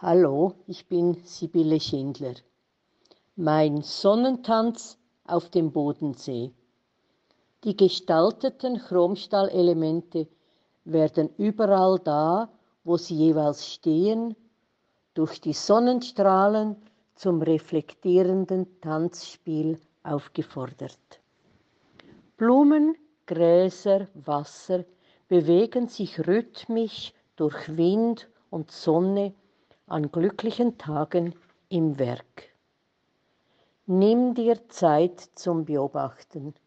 Hallo, ich bin Sibylle Schindler. Mein Sonnentanz auf dem Bodensee. Die gestalteten Chromstahlelemente werden überall da, wo sie jeweils stehen, durch die Sonnenstrahlen zum reflektierenden Tanzspiel aufgefordert. Blumen, Gräser, Wasser bewegen sich rhythmisch durch Wind und Sonne an glücklichen Tagen im Werk. Nimm dir Zeit zum Beobachten.